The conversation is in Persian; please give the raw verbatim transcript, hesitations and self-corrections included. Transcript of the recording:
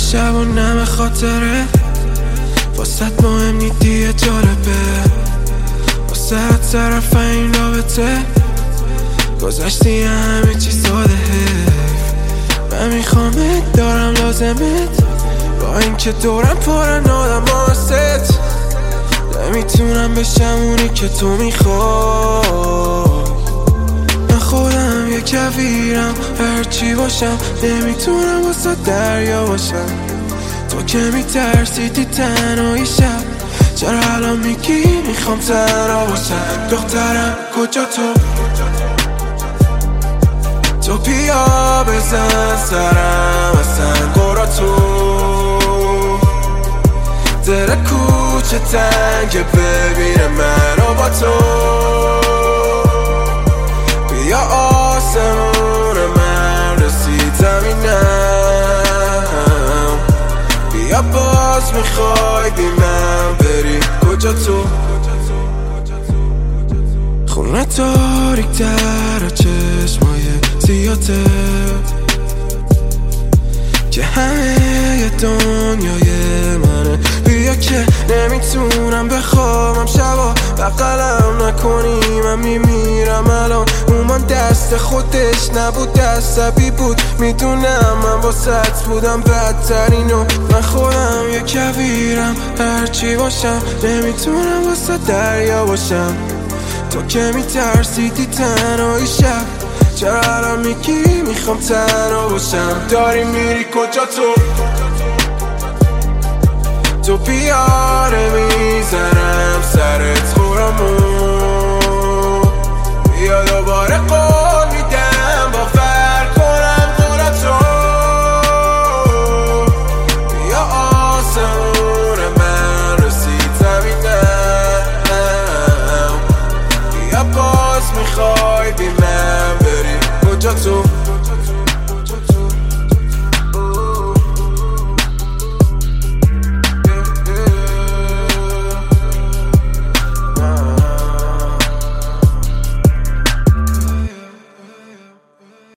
شب و نم خاطره واسط مهم نیدیه جالبه واسط طرف این رابطه گذشتی همه چی ساده حیف من میخوامت دارم لازمت با اینکه دورم پرن آدم هاست نمیتونم بشم اونی که تو میخوای من خودم یه کویرم هرچی باشم نمیتونم واسه دریا باشم تو که میترسیدی تنهایی شب چرا الان میگی میخوام تنها باشم دخترم کجا تو تو بیا بزن سرم اصلا گورا تو در کوچه تنگه ببینه منو با تو بیا آسمون من رسید زمینم بیا باز میخوای بی من بری کجا تو خونه تاریک در چشمای زیاده که همه دنیای منه بیا که نمیتونم بخوابم شبا بغلم نکنی من میمیرم الان اومان دست خودش نبود عصبی بود میدونم من واسط بودم بدترینو من خودم یه کویرم هرچی باشم نمیتونم واسه دریا باشم تو که میترسیدی تنهایی شب چرا الان میگی میخوام تنها باشم داری میری کجا تو تو بیاره